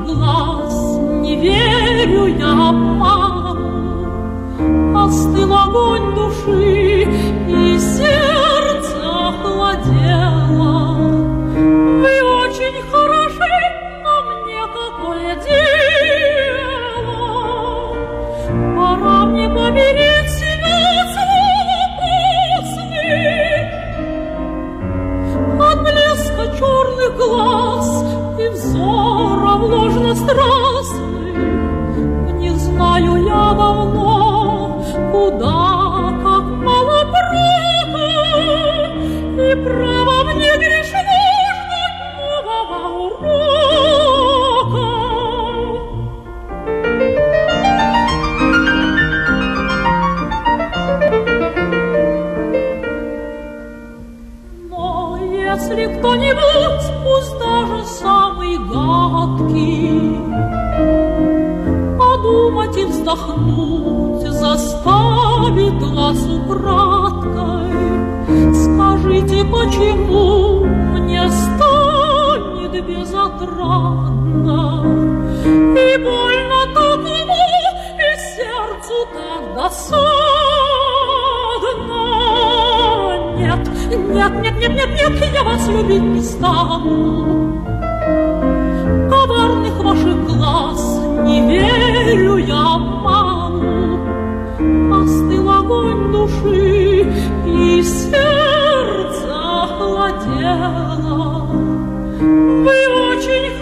глаз, не верю я обману. Остыл огонь души, и сердце охладело. Вы очень хороши, а мне какое дело? Пора мне помирить себя после. От блеска черных глаз и взоров ложно-страстных не знаю я давно, куда, как мало праха, и право мне грешно ждать нового урока. Но если кто-нибудь, пусть даже самый гадкий, подумать и вздохнуть заставит вас украдкой, скажите, почему мне станет безотрадно и больно такому, и сердцу так досадно? Нет, нет, нет, нет, нет, нет, я вас любить не стану. Коварных ваших глаз не верю я обману. Остыл огонь души, и сердце охладело. Вы очень